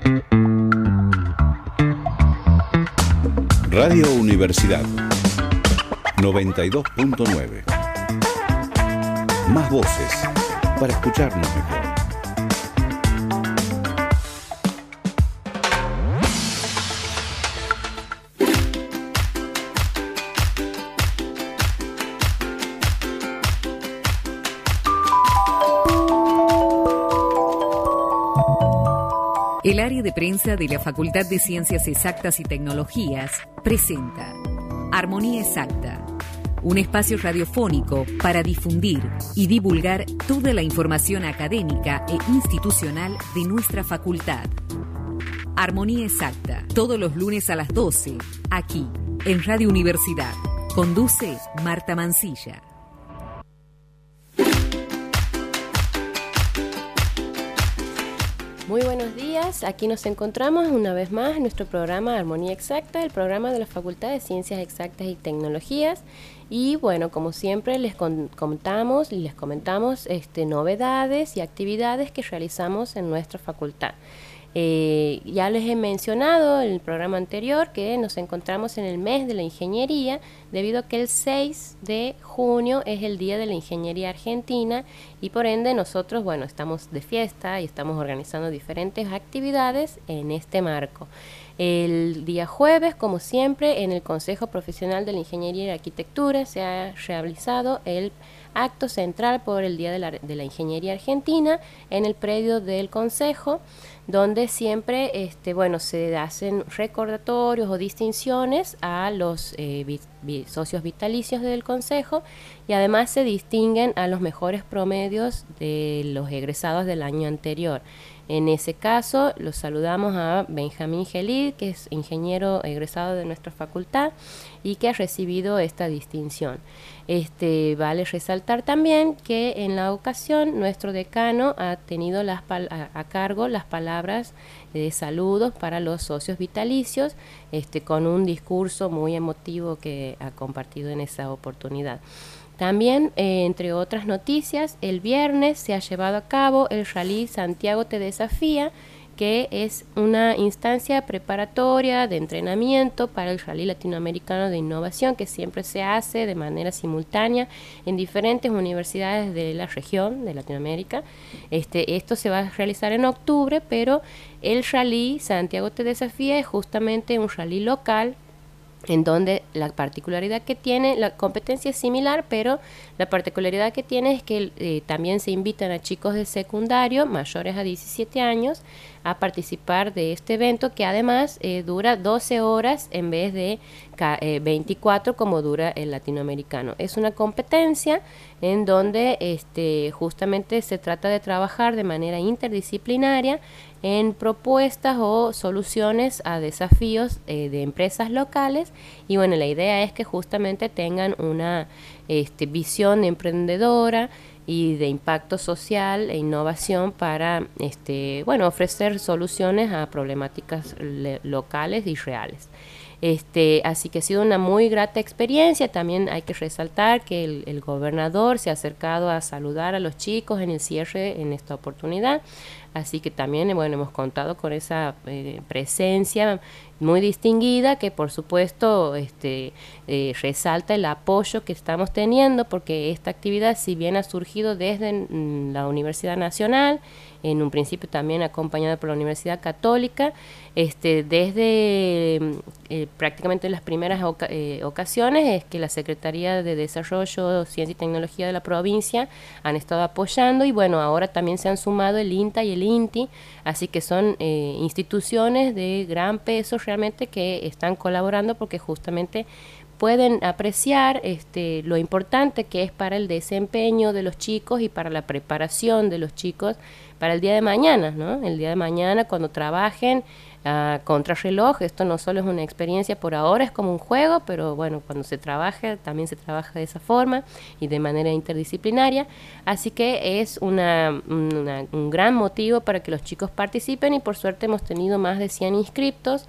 Radio Universidad 92.9. Más voces para escucharnos mejor. El área de prensa de la Facultad de Ciencias Exactas y Tecnologías presenta Armonía Exacta, un espacio radiofónico para difundir y divulgar toda la información académica e institucional de nuestra facultad. Armonía Exacta, todos los lunes a las 12, aquí, en Radio Universidad. Conduce Marta Mancilla. Muy buenos días, aquí nos encontramos una vez más en nuestro programa Armonía Exacta, el programa de la Facultad de Ciencias Exactas y Tecnologías. Y bueno, como siempre les comentamos novedades y actividades que realizamos en nuestra facultad. Ya les he mencionado en el programa anterior que nos encontramos en el mes de la ingeniería, debido a que el 6 de junio es el Día de la Ingeniería Argentina y por ende nosotros, bueno, estamos de fiesta y estamos organizando diferentes actividades en este marco. El día jueves, como siempre, en el Consejo Profesional de la Ingeniería y Arquitectura se ha realizado el acto central por el Día de la Ingeniería Argentina en el predio del Consejo, donde siempre se hacen recordatorios o distinciones a los socios vitalicios del Consejo y además se distinguen a los mejores promedios de los egresados del año anterior. En ese caso, los saludamos a Benjamín Gelid, que es ingeniero egresado de nuestra facultad y que ha recibido esta distinción. Vale resaltar también que en la ocasión nuestro decano ha tenido a cargo las palabras de saludos para los socios vitalicios, con un discurso muy emotivo que ha compartido en esa oportunidad. También, entre otras noticias, el viernes se ha llevado a cabo el Rally Santiago Te Desafía, que es una instancia preparatoria de entrenamiento para el Rally Latinoamericano de Innovación, que siempre se hace de manera simultánea en diferentes universidades de la región de Latinoamérica. Esto se va a realizar en octubre, pero el Rally Santiago Te Desafía es justamente un rally local, en donde la particularidad que tiene, la competencia es similar, pero la particularidad que tiene es que también se invitan a chicos de secundario mayores a 17 años a participar de este evento, que además dura 12 horas en vez de 24 como dura el latinoamericano. Es una competencia en donde justamente se trata de trabajar de manera interdisciplinaria en propuestas o soluciones a desafíos de empresas locales, y bueno, la idea es que justamente tengan una visión emprendedora y de impacto social e innovación para ofrecer soluciones a problemáticas locales y reales. Así que ha sido una muy grata experiencia. También hay que resaltar que el gobernador se ha acercado a saludar a los chicos en el cierre en esta oportunidad. Así que también, hemos contado con esa presencia muy distinguida que, por supuesto, resalta el apoyo que estamos teniendo, porque esta actividad, si bien ha surgido desde la Universidad Nacional, en un principio también acompañada por la Universidad Católica, desde prácticamente las primeras ocasiones es que la Secretaría de Desarrollo, Ciencia y Tecnología de la provincia han estado apoyando, y bueno, ahora también se han sumado el INTA y el INTI, así que son instituciones de gran peso realmente que están colaborando, porque justamente pueden apreciar lo importante que es para el desempeño de los chicos y para la preparación de los chicos para el día de mañana, ¿no? El día de mañana, cuando trabajen contrarreloj, esto no solo es una experiencia por ahora, es como un juego, pero bueno, cuando se trabaja, también se trabaja de esa forma y de manera interdisciplinaria, así que es un gran motivo para que los chicos participen, y por suerte hemos tenido más de 100 inscriptos,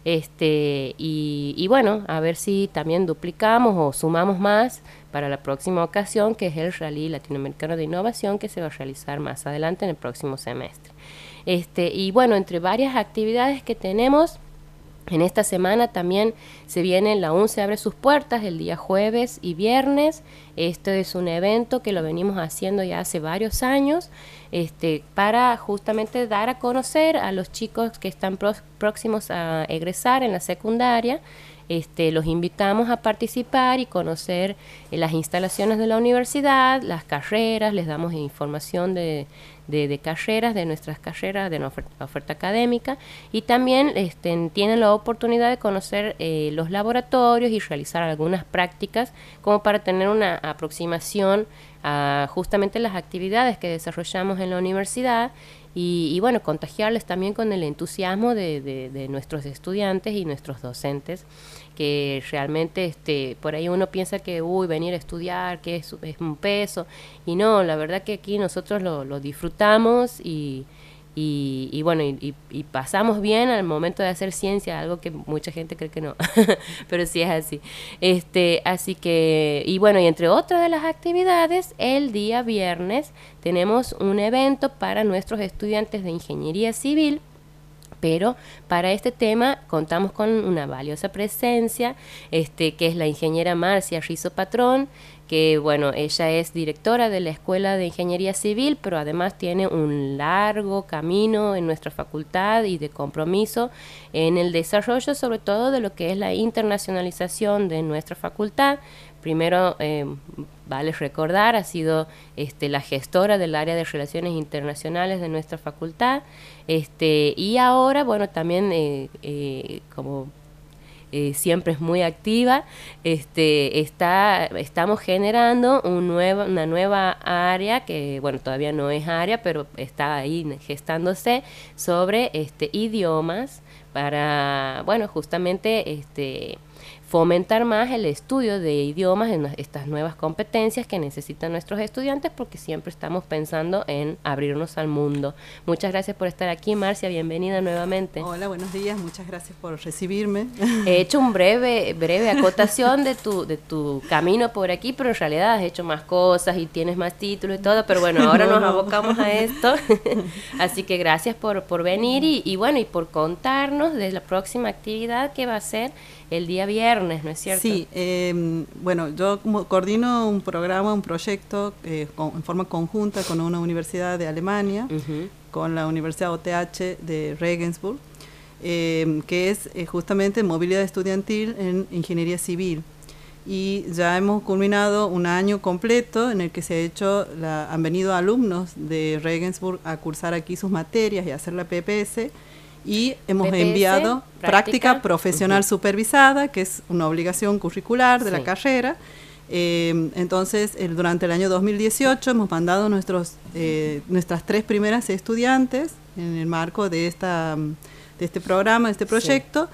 y bueno, a ver si también duplicamos o sumamos más para la próxima ocasión, que es el Rally Latinoamericano de Innovación, que se va a realizar más adelante en el próximo semestre. Y bueno, entre varias actividades que tenemos, en esta semana también se viene, la UNCE abre sus puertas el día jueves y viernes. Este es un evento que lo venimos haciendo ya hace varios años, para justamente dar a conocer a los chicos que están próximos a egresar en la secundaria. Los invitamos a participar y conocer las instalaciones de la universidad, las carreras, les damos información de carreras, de nuestras carreras, de la oferta académica, y también tienen la oportunidad de conocer los laboratorios y realizar algunas prácticas como para tener una aproximación a justamente las actividades que desarrollamos en la universidad y bueno, contagiarles también con el entusiasmo de nuestros estudiantes y nuestros docentes, que realmente por ahí uno piensa que venir a estudiar, que es un peso, y no, la verdad que aquí nosotros lo disfrutamos y bueno, y pasamos bien al momento de hacer ciencia, algo que mucha gente cree que no, pero sí es así. Así que, y bueno, y entre otras de las actividades, el día viernes tenemos un evento para nuestros estudiantes de ingeniería civil, pero para este tema contamos con una valiosa presencia, que es la ingeniera Marcia Rizzo Patrón, que bueno, ella es directora de la Escuela de Ingeniería Civil, pero además tiene un largo camino en nuestra facultad y de compromiso en el desarrollo, sobre todo de lo que es la internacionalización de nuestra facultad. Primero, vale recordar, ha sido la gestora del área de Relaciones Internacionales de nuestra facultad, y ahora, bueno, también como siempre es muy activa, estamos generando una nueva área que, bueno, todavía no es área, pero está ahí gestándose sobre idiomas para, bueno, justamente fomentar más el estudio de idiomas en estas nuevas competencias que necesitan nuestros estudiantes, porque siempre estamos pensando en abrirnos al mundo. Muchas gracias por estar aquí, Marcia, bienvenida nuevamente. Hola, buenos días, muchas gracias por recibirme. He hecho un breve acotación de tu camino por aquí, pero en realidad has hecho más cosas y tienes más títulos y todo, pero bueno, ahora nos abocamos a esto. Así que gracias por venir y bueno, y por contarnos de la próxima actividad que va a ser el día viernes, ¿no es cierto? Sí, bueno, yo coordino un programa, un proyecto en forma conjunta con una universidad de Alemania, con la Universidad OTH de Regensburg, que es justamente movilidad estudiantil en ingeniería civil. Y ya hemos culminado un año completo en el que han venido alumnos de Regensburg a cursar aquí sus materias y a hacer la PPS. Y hemos enviado práctica profesional supervisada, que es una obligación curricular de la carrera. Entonces, durante el año 2018 hemos mandado nuestras 3 primeras estudiantes en el marco de este programa, de este proyecto,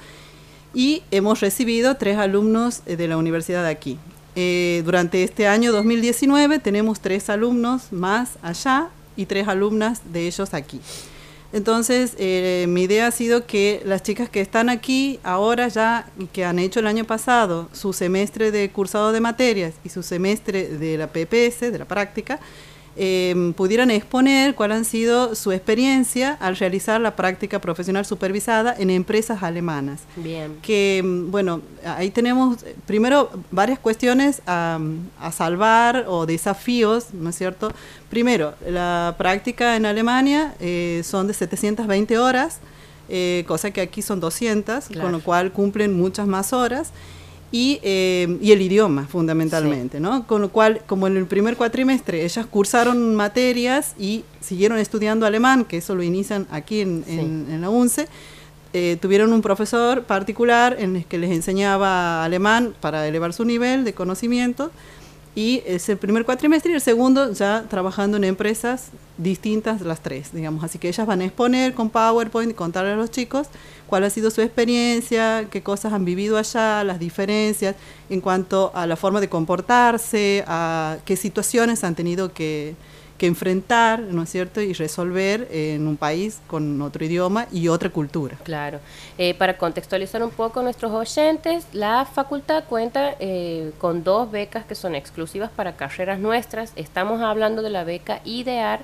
y hemos recibido 3 alumnos de la universidad de aquí. Durante este año 2019 tenemos 3 alumnos más allá y 3 alumnas de ellos aquí. Entonces, mi idea ha sido que las chicas que están aquí ahora ya, que han hecho el año pasado su semestre de cursado de materias y su semestre de la PPS, de la práctica, pudieran exponer cuál ha sido su experiencia al realizar la práctica profesional supervisada en empresas alemanas. Bien. Que, bueno, ahí tenemos primero varias cuestiones a salvar o desafíos, ¿no es cierto? Primero, la práctica en Alemania son de 720 horas, cosa que aquí son 200, claro, con lo cual cumplen muchas más horas. Y el idioma, fundamentalmente, sí, ¿no? Con lo cual, como en el primer cuatrimestre ellas cursaron materias y siguieron estudiando alemán, que eso lo inician aquí en la UNCE, tuvieron un profesor particular en el que les enseñaba alemán para elevar su nivel de conocimiento, y es el primer cuatrimestre, y el segundo ya trabajando en empresas distintas, las 3, digamos. Así que ellas van a exponer con PowerPoint y contarle a los chicos cuál ha sido su experiencia, qué cosas han vivido allá, las diferencias en cuanto a la forma de comportarse, a qué situaciones han tenido que enfrentar, ¿no es cierto?, y resolver en un país con otro idioma y otra cultura. Claro. Para contextualizar un poco a nuestros oyentes, la facultad cuenta con 2 becas que son exclusivas para carreras nuestras. Estamos hablando de la beca IDEAR,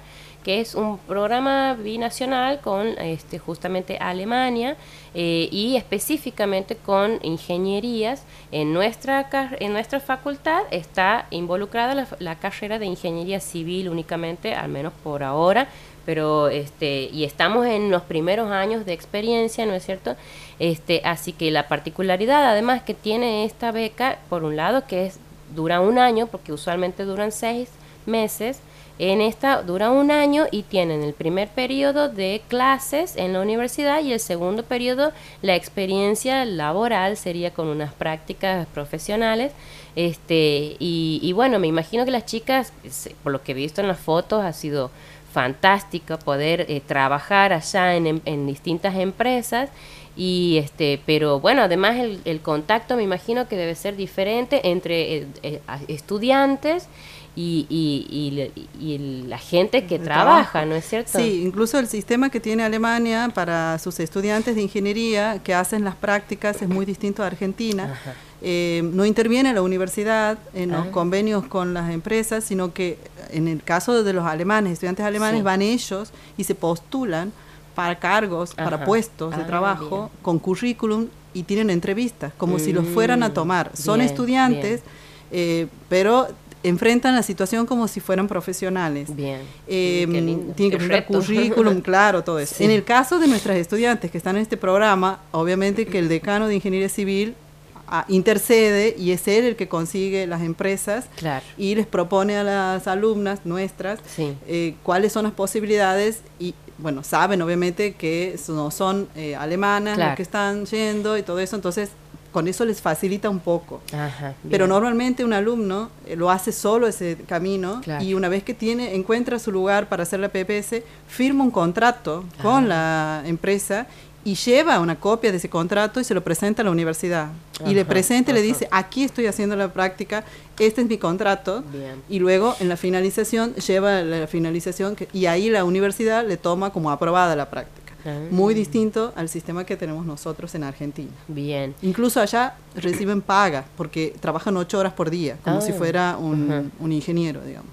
que es un programa binacional con justamente Alemania y específicamente con ingenierías. En nuestra facultad está involucrada la carrera de ingeniería civil únicamente, al menos por ahora, pero y estamos en los primeros años de experiencia, ¿no es cierto? Así que la particularidad además que tiene esta beca, por un lado, que dura un año, porque usualmente duran 6 meses, en esta dura un año y tienen el primer periodo de clases en la universidad y el segundo periodo, la experiencia laboral, sería con unas prácticas profesionales. Y bueno, me imagino que las chicas, por lo que he visto en las fotos, ha sido fantástico poder trabajar allá en distintas empresas. Y pero bueno, además el contacto me imagino que debe ser diferente entre estudiantes y la gente que trabaja, ¿no es cierto? Sí, incluso el sistema que tiene Alemania para sus estudiantes de ingeniería que hacen las prácticas es muy distinto a Argentina. No interviene la universidad en los convenios con las empresas, sino que en el caso de los alemanes, estudiantes alemanes, van ellos y se postulan para cargos, para puestos de trabajo, con currículum, y tienen entrevistas, como si los fueran a tomar. Son estudiantes, pero enfrentan la situación como si fueran profesionales. Tienen que presentar currículum, claro, todo eso. En el caso de nuestras estudiantes que están en este programa, obviamente que el decano de Ingeniería Civil intercede y es él el que consigue las empresas y les propone a las alumnas nuestras cuáles son las posibilidades y bueno, saben obviamente que no son alemanas las que están yendo y todo eso, entonces con eso les facilita un poco. Pero normalmente un alumno lo hace solo ese camino y una vez que encuentra su lugar para hacer la PPS, firma un contrato con la empresa y lleva una copia de ese contrato y se lo presenta a la universidad. Y le presenta y le dice, aquí estoy haciendo la práctica, este es mi contrato. Y luego en la finalización, lleva la finalización y ahí la universidad le toma como aprobada la práctica. Muy distinto al sistema que tenemos nosotros en Argentina. Incluso allá reciben paga porque trabajan 8 horas por día, como si fuera un ingeniero, digamos.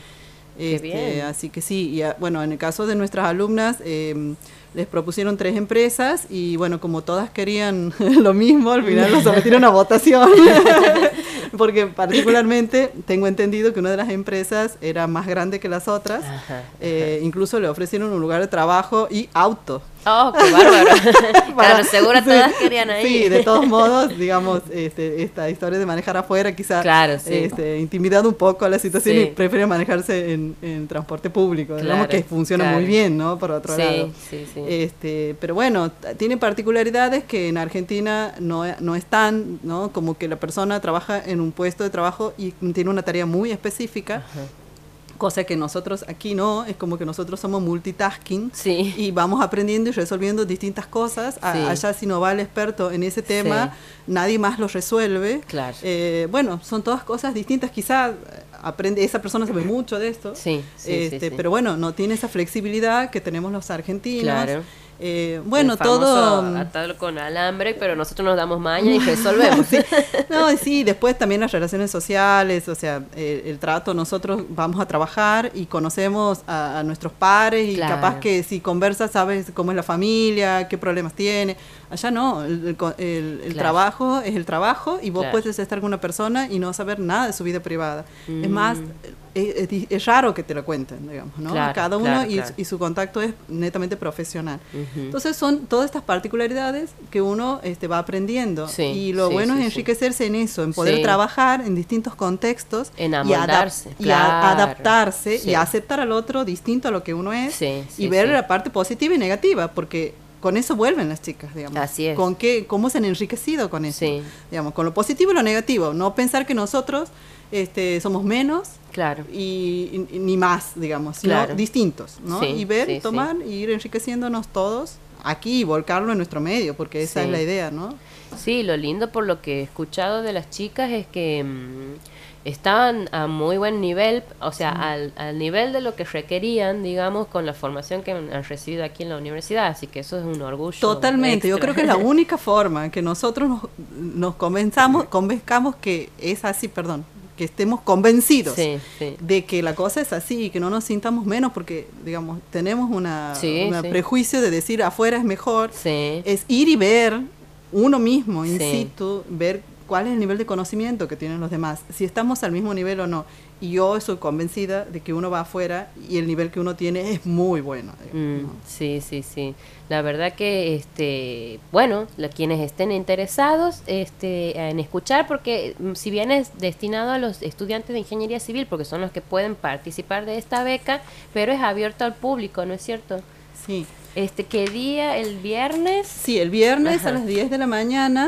¿No? Así que sí, y bueno, en el caso de nuestras alumnas, les propusieron 3 empresas y bueno, como todas querían lo mismo, al final lo sometieron a votación. Porque particularmente tengo entendido que una de las empresas era más grande que las otras. Incluso le ofrecieron un lugar de trabajo y auto. ¡Oh, qué bárbaro! Claro, seguro todas querían ahí. Sí, de todos modos, digamos, esta historia de manejar afuera quizás intimidado un poco a la situación y prefieren manejarse en transporte público, digamos que funciona muy bien, ¿no? Por otro lado. Pero bueno, tiene particularidades que en Argentina no están, ¿no? Como que la persona trabaja en un puesto de trabajo y tiene una tarea muy específica. Cosa que nosotros aquí no, es como que nosotros somos multitasking y vamos aprendiendo y resolviendo distintas cosas. Allá si no va el experto en ese tema, nadie más lo resuelve. Bueno, son todas cosas distintas, quizás esa persona sabe mucho de esto, pero bueno, no tiene esa flexibilidad que tenemos los argentinos. Bueno, todo atado con alambre, pero nosotros nos damos maña y resolvemos. Después también las relaciones sociales, o sea, el trato, nosotros vamos a trabajar y conocemos a nuestros pares y capaz que si conversas sabes cómo es la familia, qué problemas tiene. Allá no, el trabajo es el trabajo y vos puedes estar con una persona y no saber nada de su vida privada. Es más, es raro que te lo cuenten, digamos, ¿no? Cada uno y su contacto es netamente profesional. Entonces son todas estas particularidades que uno va aprendiendo y lo bueno es enriquecerse en eso, en poder trabajar en distintos contextos en amoldarse, y adaptarse y aceptar al otro distinto a lo que uno es y ver la parte positiva y negativa, porque con eso vuelven las chicas, digamos. Así es. Cómo se han enriquecido con eso, digamos, con lo positivo y lo negativo, no pensar que nosotros somos menos y ni más, digamos, sino distintos, ¿no? Y ver, tomar y ir enriqueciéndonos todos aquí y volcarlo en nuestro medio, porque esa es la idea, ¿no? Sí, lo lindo por lo que he escuchado de las chicas es que estaban a muy buen nivel, o sea, al nivel de lo que requerían, digamos, con la formación que han recibido aquí en la universidad, así que eso es un orgullo. Totalmente, yo creo que es la única forma que nosotros nos convenzcamos que es así, que estemos convencidos sí, sí. de que la cosa es así y que no nos sintamos menos porque, digamos, tenemos un prejuicio de decir afuera es mejor. Sí. Es ir y ver uno mismo, in Sí. situ, ver cuál es el nivel de conocimiento que tienen los demás, si estamos al mismo nivel o no. Y yo soy convencida de que uno va afuera y el nivel que uno tiene es muy bueno. ¿no? Sí, sí, sí. La verdad que, bueno, quienes estén interesados en escuchar, porque si bien es destinado a los estudiantes de ingeniería civil, porque son los que pueden participar de esta beca, pero es abierto al público, ¿no es cierto? Sí. ¿Qué día? ¿El viernes? Sí, el viernes Ajá. a las 10 de la mañana.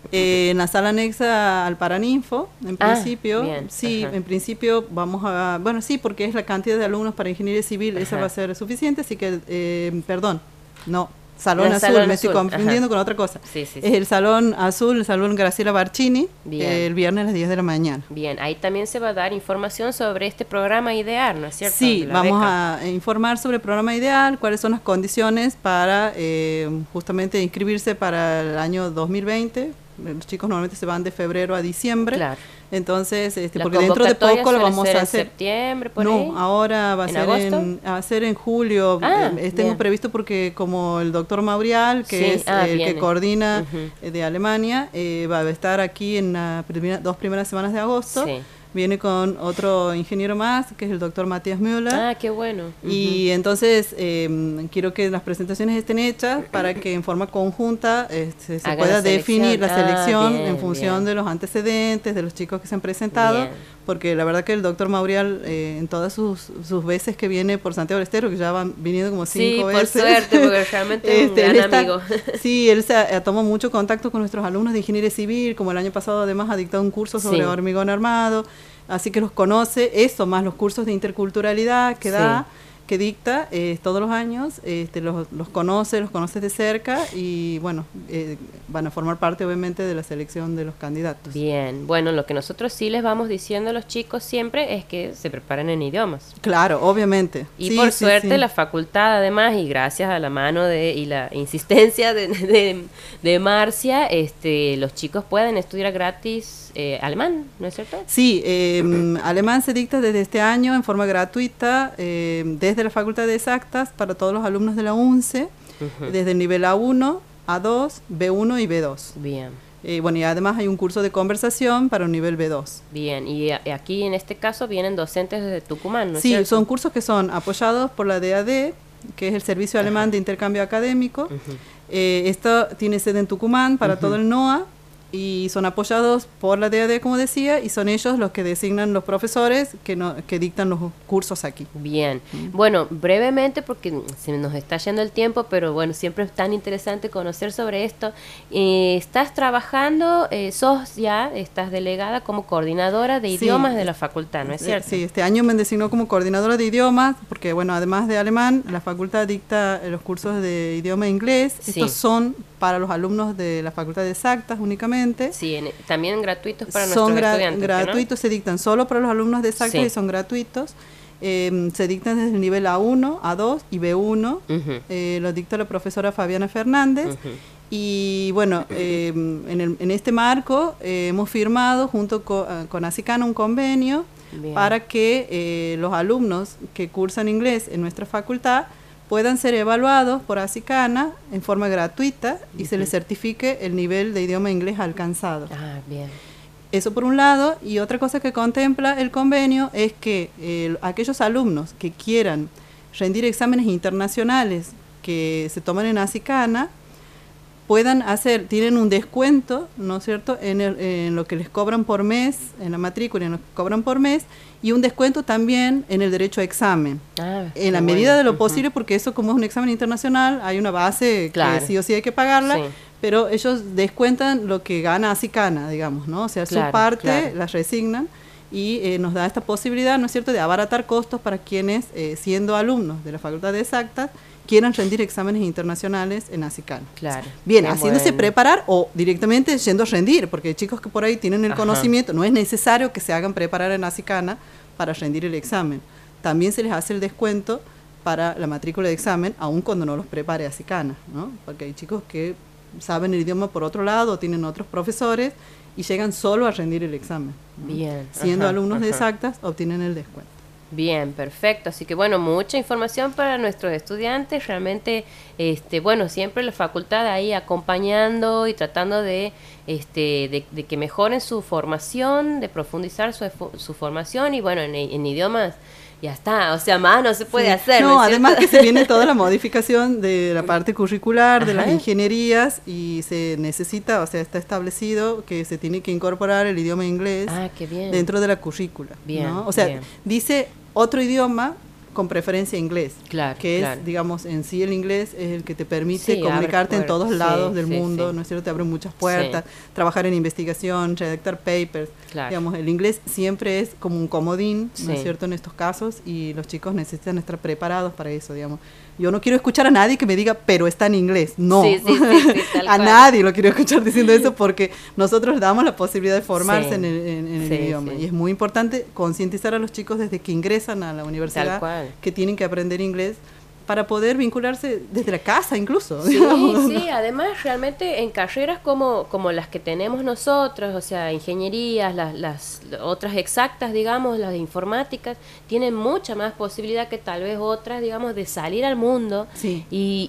En la sala anexa al Paraninfo, en principio, bien, sí, ajá. en principio vamos a, bueno, sí, porque es la cantidad de alumnos para ingeniería civil, esa Ajá. va a ser suficiente, así que, perdón, no, Salón El Azul, Salón me Azul, estoy confundiendo ajá. con otra cosa. Sí, sí, Es sí. el Salón Azul, el Salón Graciela Barcini, Bien. el viernes a las 10 de la mañana. Bien, ahí también se va a dar información sobre este programa IDEAR, ¿no es cierto? Sí, De la vamos beca. a informar sobre el programa ideal, cuáles son las condiciones para justamente inscribirse para el año 2020. Los chicos normalmente se van de febrero a diciembre. Claro. Entonces, La porque dentro de convocatoria poco lo suele vamos ser a en hacer. septiembre, por ahí. No, ahora va a ¿En ser agosto? va a ser en julio. Tengo bien. previsto porque como el doctor Maurial, que Sí, es el que viene. coordina Ujú. de Alemania, va a estar aquí en las dos primeras semanas de agosto. Sí. Viene con otro ingeniero más, que es el doctor Matías Müller. Ah, qué bueno. Y entonces quiero que las presentaciones estén hechas para que en forma conjunta se Hagan pueda la selección. definir la selección Bien, en función bien. de los antecedentes, de los chicos que se han presentado, Bien. porque la verdad que el doctor Maurial en todas sus veces que viene por Santiago del Estero, que ya van viniendo como 5 Sí, veces. por suerte, porque realmente es un él gran amigo. Sí, él tomó mucho contacto con nuestros alumnos de ingeniería civil, como el año pasado además ha dictado un curso sobre Sí. hormigón armado. Así que los conoce, eso más los cursos de interculturalidad que da, que dicta todos los años, los conoce de cerca y bueno, van a formar parte obviamente de la selección de los candidatos. Bien, bueno, lo que nosotros sí les vamos diciendo a los chicos siempre es que se preparen en idiomas. Claro, obviamente. Y Sí, por sí, suerte sí. la facultad además, y gracias a la mano y la insistencia de Marcia, los chicos pueden estudiar gratis alemán, ¿no es cierto? Sí, alemán se dicta desde este año en forma gratuita desde la Facultad de Exactas para todos los alumnos de la UNCE, desde el nivel A1, A2, B1 y B2. Bien, Bueno, y además hay un curso de conversación para un nivel B2. bien. Y aquí en este caso vienen docentes desde Tucumán, ¿no es Sí, cierto? son cursos que son apoyados por la DAD, que es el Servicio Alemán de Intercambio Académico. Esto tiene sede en Tucumán para todo el NOA y son apoyados por la DAD, como decía, y son ellos los que designan los profesores que dictan los cursos aquí. Bien, bueno, brevemente porque se nos está yendo el tiempo, pero bueno, siempre es tan interesante conocer sobre esto. Estás trabajando, estás delegada como coordinadora de Sí. idiomas de la facultad, ¿no es cierto? Sí, este año me designó como coordinadora de idiomas, porque bueno, además de alemán, la facultad dicta los cursos de idioma inglés. Sí. Estos son para los alumnos de la Facultad de Exactas únicamente. Sí, también gratuitos para Son nuestros estudiantes. gratuitos, se dictan solo para los alumnos de Exactas Sí. y son gratuitos. Se dictan desde el nivel A1, A2 y B1. Ujú. Lo dicta la profesora Fabiana Fernández. Y bueno, en este marco hemos firmado junto con ASICANA un convenio Bien. para que los alumnos que cursan inglés en nuestra facultad puedan ser evaluados por ASICANA en forma gratuita y se les certifique el nivel de idioma inglés alcanzado. Ah, bien. Eso por un lado, y otra cosa que contempla el convenio es que aquellos alumnos que quieran rendir exámenes internacionales que se toman en ASICANA tienen un descuento, ¿no es cierto?, en lo que les cobran por mes, en la matrícula, en lo que cobran por mes, y un descuento también en el derecho a examen. Ah, En la qué medida bueno. de lo Ujú. posible, porque eso como es un examen internacional, hay una base Claro. que sí o sí hay que pagarla, Sí. pero ellos descuentan lo que gana ASICANA, digamos, ¿no? O sea, Claro, su parte claro. la resignan y nos da esta posibilidad, ¿no es cierto?, de abaratar costos para quienes, siendo alumnos de la Facultad de Exactas, quieran rendir exámenes internacionales en ASICANA. Claro. Bien, Qué haciéndose bueno. preparar o directamente yendo a rendir, porque hay chicos que por ahí tienen el Ajá. conocimiento, no es necesario que se hagan preparar en ASICANA para rendir el examen. También se les hace el descuento para la matrícula de examen, aun cuando no los prepare ASICANA, ¿no? Porque hay chicos que saben el idioma por otro lado, o tienen otros profesores y llegan solo a rendir el examen. Bien. Siendo alumnos de exactas, obtienen el descuento. Bien, perfecto. Así que bueno, mucha información para nuestros estudiantes. Realmente, bueno, siempre la facultad ahí acompañando y tratando de que mejoren su formación, de profundizar su formación y bueno, en idiomas ya está, o sea, más no se puede hacer. No, ¿no es además cierto? que se viene toda la modificación de la parte curricular, de las Ajá. ingenierías y se necesita, o sea, está establecido que se tiene que incorporar el idioma inglés Qué bien. dentro de la currícula. Bien, ¿no? O sea, bien. dice otro idioma con preferencia inglés, Claro, que claro. es, digamos, en sí el inglés es el que te permite Sí, comunicarte abre en todos puertas. lados Sí, del sí, mundo, sí. ¿no es cierto? Te abre muchas puertas, trabajar en investigación, redactar papers, Claro. digamos, el inglés siempre es como un comodín, ¿no es Sí. cierto?, en estos casos y los chicos necesitan estar preparados para eso, digamos. Yo no quiero escuchar a nadie que me diga, pero está en inglés, no, Sí, sí, tal a cual. nadie lo quiero escuchar diciendo eso porque nosotros damos la posibilidad de formarse Sí. en el Sí, idioma sí. y es muy importante concientizar a los chicos desde que ingresan a la universidad Tal cual. que tienen que aprender inglés para poder vincularse desde la casa incluso. Sí, digamos, ¿no? sí, además realmente en carreras como las que tenemos nosotros, o sea, ingenierías, las otras exactas, digamos, las informáticas, tienen mucha más posibilidad que tal vez otras, digamos, de salir al mundo. Sí.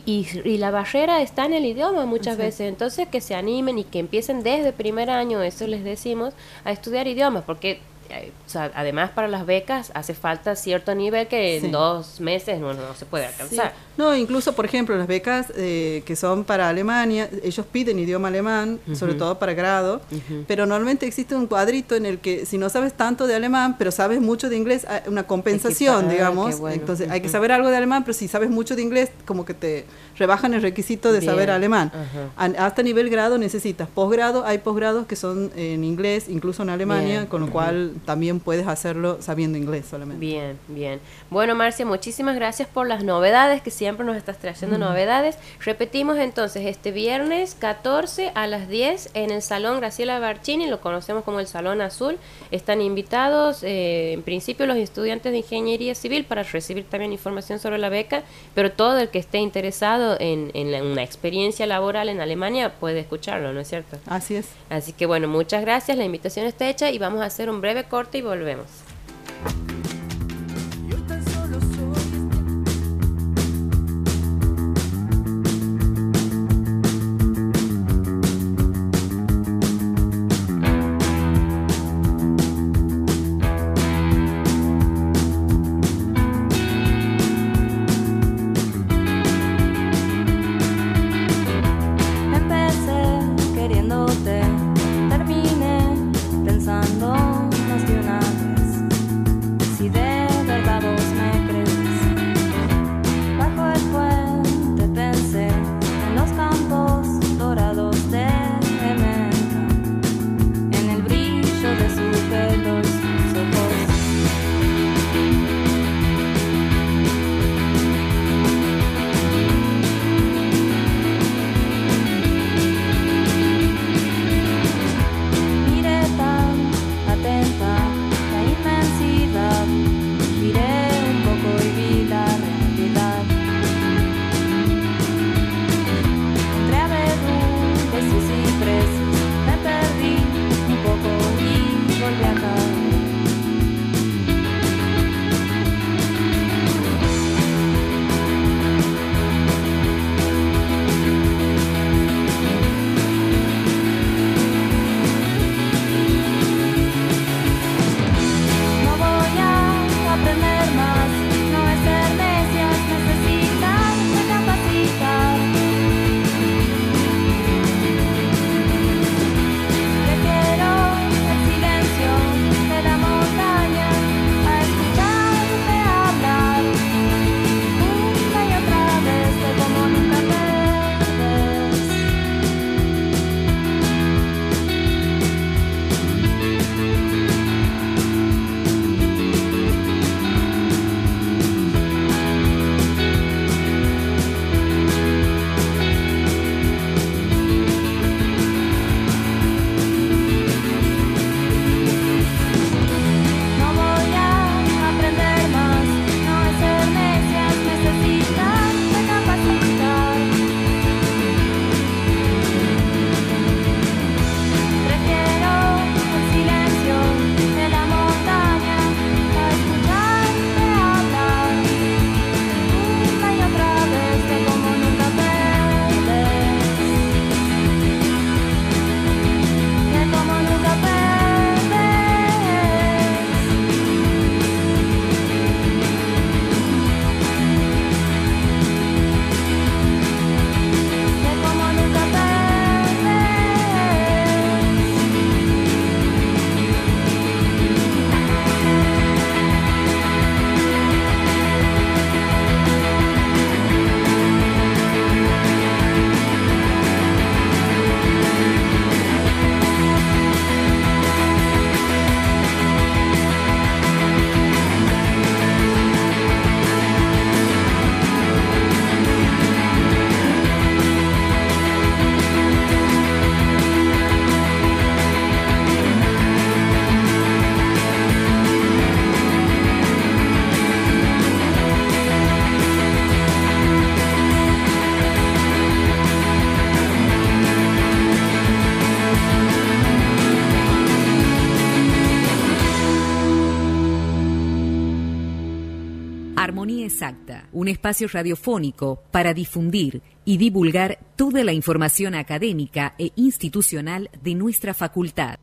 Y la barrera está en el idioma muchas Sí. veces, entonces que se animen y que empiecen desde primer año, eso les decimos, a estudiar idiomas, porque o sea, además para las becas hace falta cierto nivel que Sí. en 2 meses no se puede alcanzar. Sí. No, incluso, por ejemplo, las becas que son para Alemania, ellos piden idioma alemán, sobre todo para grado, pero normalmente existe un cuadrito en el que si no sabes tanto de alemán, pero sabes mucho de inglés, hay una compensación, Qué digamos. bueno. Entonces, hay que saber algo de alemán, pero si sabes mucho de inglés, como que te rebajan el requisito de Bien. saber alemán. Ajá. Hasta nivel grado necesitas. Posgrado, hay posgrados que son en inglés, incluso en Alemania, Bien. con lo cual también puedes hacerlo sabiendo inglés solamente. Bien, bien. Bueno, Marcia, muchísimas gracias por las novedades, que siempre nos estás trayendo novedades. Repetimos entonces, este viernes 14 a las 10 en el Salón Graciela Barcini, lo conocemos como el Salón Azul. Están invitados, en principio, los estudiantes de Ingeniería Civil para recibir también información sobre la beca, pero todo el que esté interesado en una experiencia laboral en Alemania puede escucharlo, ¿no es cierto? Así es. Así que bueno, muchas gracias, la invitación está hecha y vamos a hacer un breve corte y volvemos. Empecé queriéndote, terminé pensando más de una vez. Exacta, un espacio radiofónico para difundir y divulgar toda la información académica e institucional de nuestra facultad.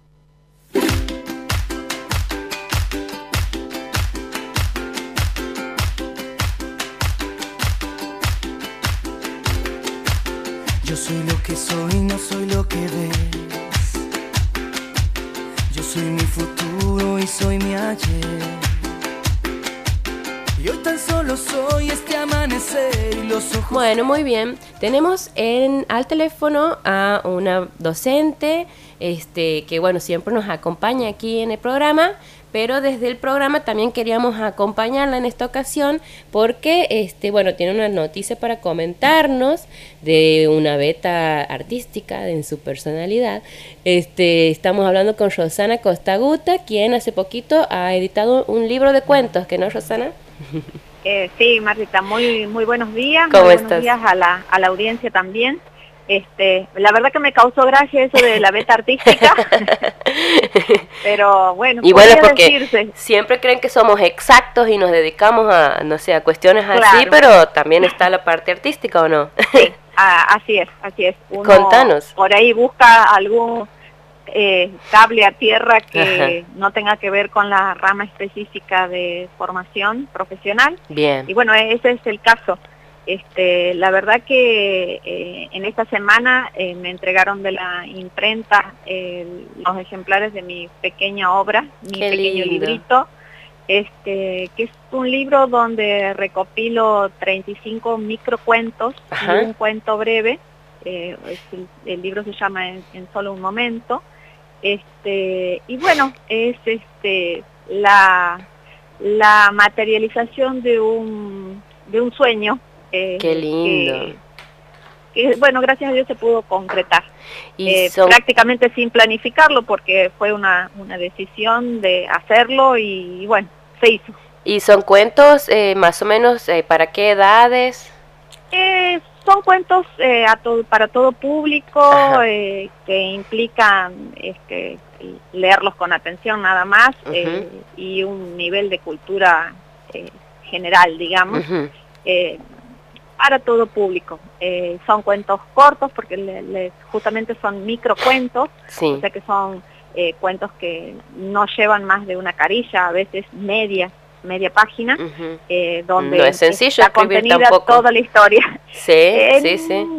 Yo soy lo que soy, no soy lo que ves. Yo soy mi futuro y soy mi ayer. Y hoy tan solo soy este amanecer y los ojos... Bueno, muy bien. Tenemos al teléfono a una docente que, bueno, siempre nos acompaña aquí en el programa, pero desde el programa también queríamos acompañarla en esta ocasión porque, bueno, tiene una noticia para comentarnos de una beta artística en su personalidad. Estamos hablando con Rosana Costaguta, quien hace poquito ha editado un libro de cuentos, ¿que no, Rosana? Sí, Martita, muy buenos días. ¿Cómo muy estás? Buenos días a la audiencia también. La verdad que me causó gracia eso de la beta artística, pero bueno, y bueno, porque decirse. Siempre creen que somos exactos y nos dedicamos a, no sé, a cuestiones así, Claro. pero también está la parte artística, ¿o no? Sí, así es. Uno Contanos. por ahí busca algún cable a tierra que no tenga que ver con la rama específica de formación profesional. Bien. Y bueno, ese es el caso. La verdad que en esta semana me entregaron de la imprenta los ejemplares de mi pequeña obra, mi Qué pequeño lindo. librito, que es un libro donde recopilo 35 microcuentos y un cuento breve. El libro se llama en solo un momento. Y bueno, es la materialización de un sueño. Qué lindo. Que, bueno, gracias a Dios se pudo concretar. Y prácticamente sin planificarlo, porque fue una decisión de hacerlo y bueno, se hizo. ¿Y son cuentos más o menos para qué edades? Son cuentos para todo público, que implican leerlos con atención nada más, y un nivel de cultura general, digamos. Para todo público. Son cuentos cortos porque justamente son microcuentos, Sí. o sea que son cuentos que no llevan más de una carilla, a veces media página, donde no es sencillo está escribir contenida tampoco. toda la historia. Sí.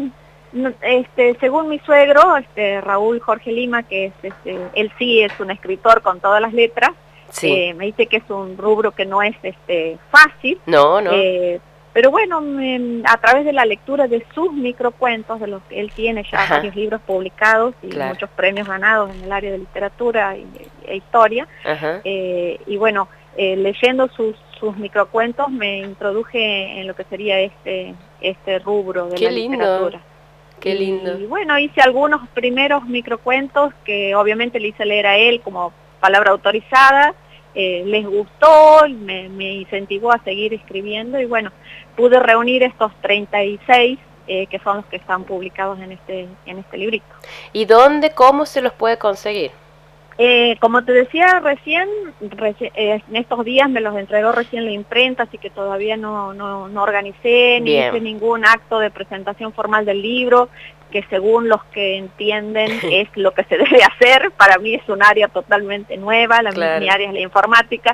Según mi suegro, Raúl Jorge Lima, que es él sí es un escritor con todas las letras, Sí. me dice que es un rubro que no es fácil. No. Pero bueno, a través de la lectura de sus microcuentos, de los que él tiene ya varios libros publicados y muchos premios ganados en el área de literatura e historia, y bueno, leyendo sus microcuentos me introduje en lo que sería este rubro de la literatura. Qué lindo. Y bueno, hice algunos primeros microcuentos que obviamente le hice leer a él como palabra autorizada. Les gustó, me incentivó a seguir escribiendo y bueno, pude reunir estos 36 que son los que están publicados en este librito. ¿Y dónde, cómo se los puede conseguir? Como te decía recién, en estos días me los entregó recién la imprenta, así que todavía no organicé ni hice ningún acto de presentación formal del libro, que según los que entienden es lo que se debe hacer. Para mí es un área totalmente nueva, mi área es la informática,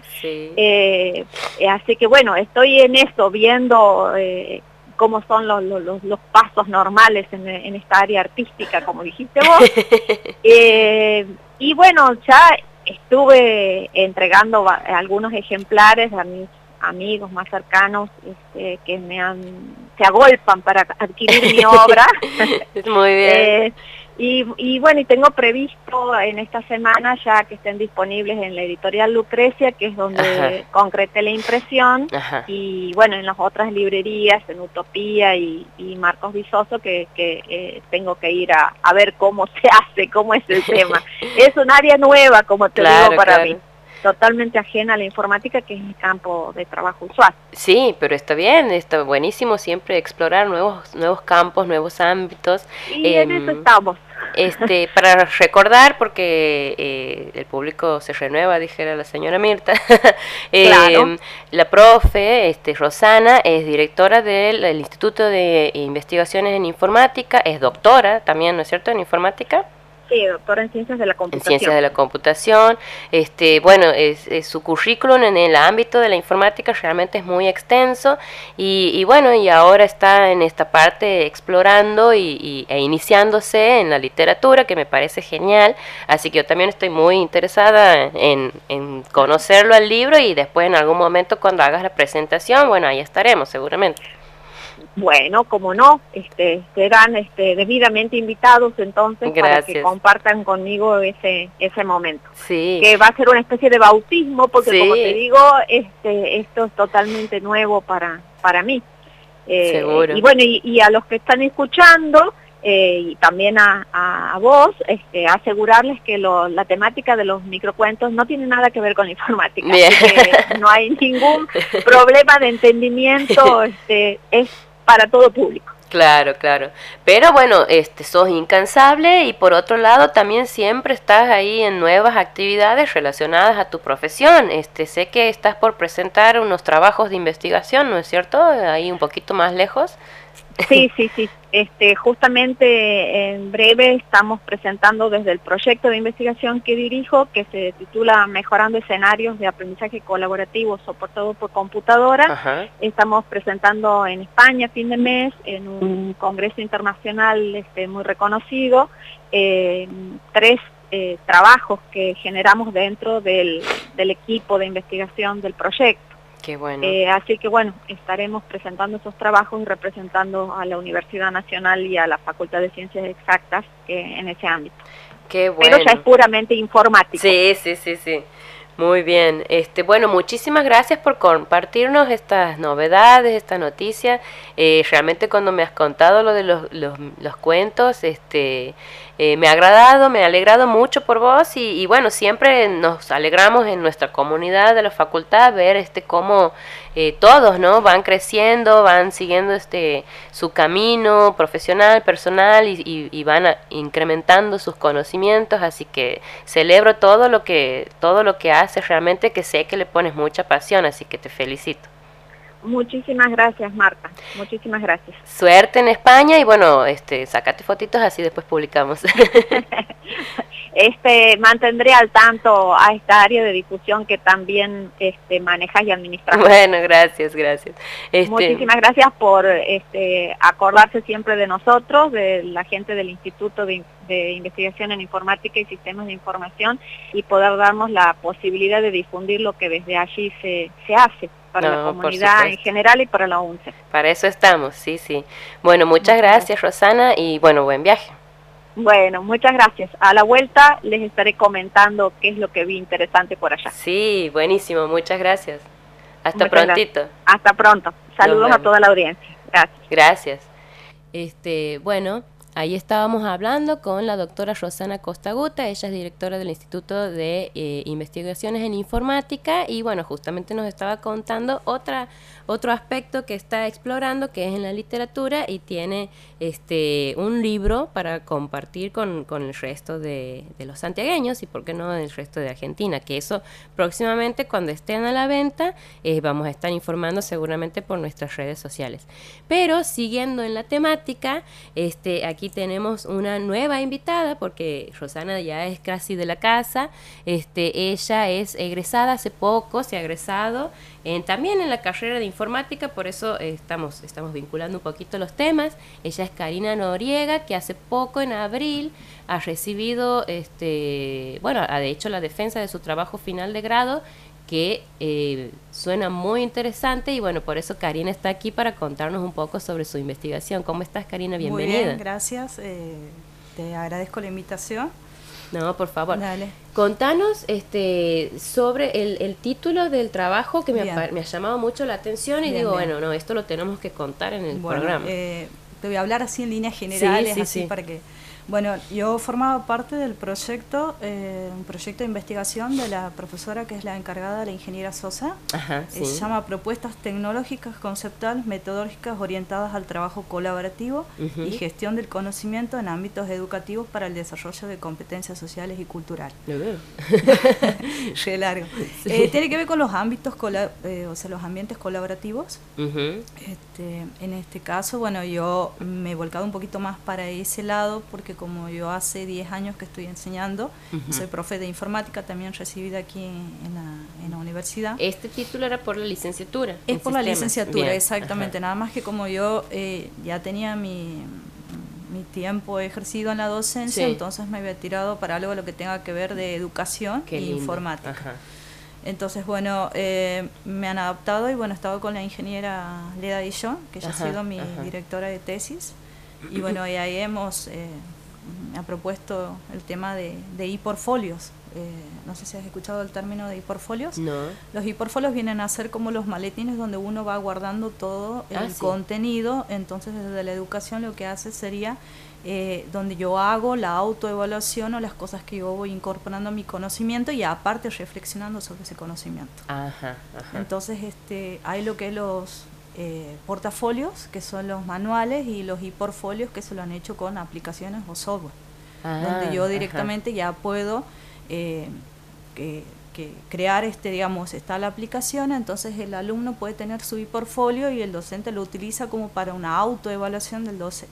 así que bueno, estoy en eso, viendo cómo son los pasos normales en esta área artística, como dijiste vos. Y bueno, ya estuve entregando algunos ejemplares a mis amigos más cercanos que se agolpan para adquirir mi obra. Muy bien. Y bueno, y tengo previsto en esta semana ya que estén disponibles en la editorial Lucrecia, que es donde concreté la impresión, y bueno, en las otras librerías, en Utopía y Marcos Vizoso, que tengo que ir a ver cómo se hace, cómo es el tema. Es un área nueva, como te digo, para mí. Totalmente ajena a la informática, que es mi campo de trabajo usual. Sí, pero está bien, está buenísimo siempre explorar nuevos campos, nuevos ámbitos. Y en eso estamos. Para recordar, porque el público se renueva, dijera la señora Mirta, Claro. la profe Rosana es directora del Instituto de Investigaciones en Informática, es doctora también, ¿no es cierto?, en informática. Sí, doctora en Ciencias de la Computación. En Ciencias de la Computación. Bueno, su currículum en el ámbito de la informática realmente es muy extenso y bueno, y ahora está en esta parte explorando e iniciándose en la literatura, que me parece genial, así que yo también estoy muy interesada en conocerlo al libro y después en algún momento cuando hagas la presentación, bueno, ahí estaremos seguramente. Bueno, como no, serán debidamente invitados entonces. Gracias. Para que compartan conmigo ese momento. Sí. Que va a ser una especie de bautismo, porque Sí. como te digo, esto es totalmente nuevo para mí. Seguro. Y bueno, y a los que están escuchando, y también a vos, asegurarles que la temática de los microcuentos no tiene nada que ver con la informática. Bien. Así que no hay ningún problema de entendimiento, es para todo público. Claro, claro. Pero bueno, sos incansable y por otro lado también siempre estás ahí en nuevas actividades relacionadas a tu profesión. Sé que estás por presentar unos trabajos de investigación, ¿no es cierto? Ahí un poquito más lejos. Sí. Justamente en breve estamos presentando desde el proyecto de investigación que dirijo, que se titula Mejorando escenarios de aprendizaje colaborativo soportado por computadora. Ajá. Estamos presentando en España a fin de mes, en un congreso internacional muy reconocido, 3 trabajos que generamos dentro del equipo de investigación del proyecto. Qué bueno. Así que bueno, estaremos presentando esos trabajos y representando a la Universidad Nacional y a la Facultad de Ciencias Exactas en ese ámbito. Qué bueno. Pero ya es puramente informático. Sí. Muy bien. Bueno, muchísimas gracias por compartirnos estas novedades, esta noticia. Realmente cuando me has contado lo de los cuentos, me ha agradado, me ha alegrado mucho por vos y bueno, siempre nos alegramos en nuestra comunidad de la facultad ver cómo todos, ¿no?, van creciendo, van siguiendo su camino profesional, personal y van incrementando sus conocimientos, así que celebro todo lo que haces realmente, que sé que le pones mucha pasión, así que te felicito. Muchísimas gracias, Marta. Muchísimas gracias. Suerte en España y bueno, sacate fotitos así después publicamos. Mantendré al tanto a esta área de difusión que también manejas y administras. Bueno, gracias. Muchísimas gracias por acordarse siempre de nosotros, de la gente del Instituto de Investigación en Informática y Sistemas de Información, y poder darnos la posibilidad de difundir lo que desde allí se hace para la comunidad en general y para la UNCE. Para eso estamos, sí. Bueno, muchas gracias, Rosana, y bueno, buen viaje. Bueno, muchas gracias. A la vuelta les estaré comentando qué es lo que vi interesante por allá. Sí, buenísimo, muchas gracias. Hasta prontito. Hasta pronto. Saludos a toda la audiencia. Gracias. Bueno, ahí estábamos hablando con la doctora Rosana Costaguta, ella es directora del Instituto de Investigaciones en Informática y bueno, justamente nos estaba contando otro aspecto que está explorando, que es en la literatura, y tiene un libro para compartir con el resto de los santiagueños y por qué no el resto de Argentina, que eso próximamente cuando estén a la venta vamos a estar informando seguramente por nuestras redes sociales. Pero siguiendo en la temática, aquí tenemos una nueva invitada porque Rosana ya es casi de la casa. Ella es egresada hace poco, se ha egresado también en la carrera de informática, por eso estamos vinculando un poquito los temas. Ella es Karina Noriega, que hace poco, en abril, ha recibido, de hecho la defensa de su trabajo final de grado, que suena muy interesante y bueno, por eso Karina está aquí para contarnos un poco sobre su investigación. ¿Cómo estás, Karina? Bienvenida. Muy bien, gracias. Te agradezco la invitación. No, por favor. Dale. Contanos sobre el título del trabajo que me ha llamado mucho la atención y digo, bueno, no, esto lo tenemos que contar en el programa. Te voy a hablar así en líneas generales, sí. para que Bueno, yo formaba parte del proyecto, un proyecto de investigación de la profesora que es la encargada, la ingeniera Sosa. Ajá, sí. Se llama Propuestas Tecnológicas, Conceptuales, Metodológicas orientadas al trabajo colaborativo y gestión del conocimiento en ámbitos educativos para el desarrollo de competencias sociales y culturales. Lo veo. Re largo. Sí. Tiene que ver con los ámbitos, o sea, los ambientes colaborativos. En este caso, bueno, yo me he volcado un poquito más para ese lado porque como yo hace 10 años que estoy enseñando, soy profe de informática, también recibida aquí en la universidad. Este título era por la licenciatura. Es por la licenciatura, Bien. exactamente. Nada más que como yo ya tenía mi tiempo ejercido en la docencia, entonces me había tirado para algo lo que tenga que ver de educación e informática. Ajá. Entonces, bueno, me han adaptado y bueno, he estado con la ingeniera Leda Dillon, que ya ha sido mi directora de tesis. Y bueno, y ahí me ha propuesto el tema de e-portfolios. No sé si has escuchado el término de e-portfolios. No. Los e-portfolios vienen a ser como los maletines donde uno va guardando todo el contenido. Entonces, desde la educación lo que hace sería donde yo hago la autoevaluación o las cosas que yo voy incorporando a mi conocimiento y aparte reflexionando sobre ese conocimiento. Entonces, hay lo que es los portafolios, que son los manuales, y los e-portfolios que se lo han hecho con aplicaciones o software, donde yo directamente ya puedo crear digamos, está la aplicación, entonces el alumno puede tener su e-portfolio y el docente lo utiliza como para una autoevaluación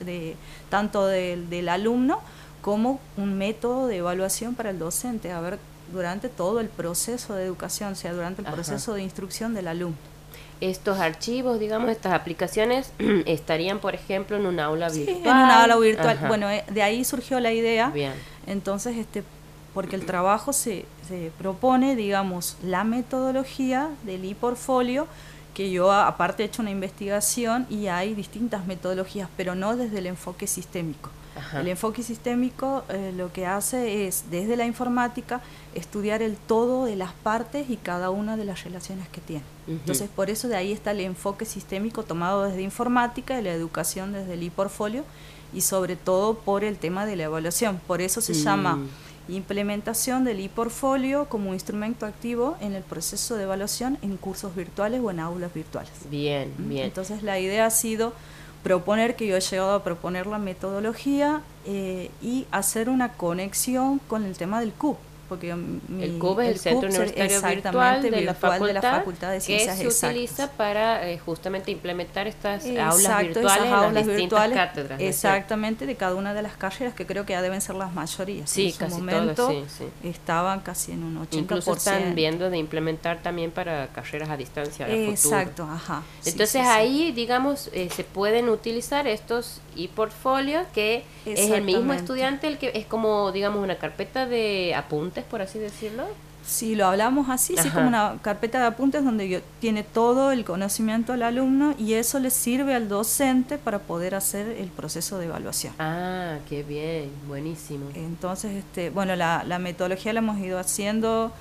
tanto del alumno como un método de evaluación para el docente, a ver, durante todo el proceso de educación, o sea, durante el proceso de instrucción del alumno. Estos archivos, digamos, estas aplicaciones, estarían, por ejemplo, en un aula virtual. Sí, en una aula virtual. Bueno, de ahí surgió la idea. Bien. Entonces, porque el trabajo se propone, digamos, la metodología del e-portfolio, que yo aparte he hecho una investigación y hay distintas metodologías, pero no desde el enfoque sistémico. El enfoque sistémico lo que hace es, desde la informática, estudiar el todo de las partes y cada una de las relaciones que tiene. Entonces, por eso de ahí está el enfoque sistémico tomado desde informática y la educación desde el e-portfolio y sobre todo por el tema de la evaluación. Por eso se llama implementación del e-portfolio como instrumento activo en el proceso de evaluación en cursos virtuales o en aulas virtuales. Bien, bien. Entonces, la idea ha sido proponer, que yo he llegado a proponer la metodología y hacer una conexión con el tema del CUP, porque el CUP es el Centro Universitario Virtual de la Facultad de Ciencias Exactas, que se utiliza para justamente implementar estas aulas virtuales en las distintas cátedras. Exactamente, de cada una de las carreras, que creo que ya deben ser las mayorías. Sí, en su casi momento todas, estaban casi en un 80%. Incluso están viendo de implementar también para carreras a distancia. Exacto, Entonces ahí, digamos, se pueden utilizar estos e-portfolios, que es el mismo estudiante el que es como, digamos, una carpeta de apuntes, por así decirlo. Si lo hablamos así, sí, como una carpeta de apuntes donde tiene todo el conocimiento del alumno y eso le sirve al docente para poder hacer el proceso de evaluación. Ah, qué bien, buenísimo. Entonces, bueno, la metodología la hemos ido haciendo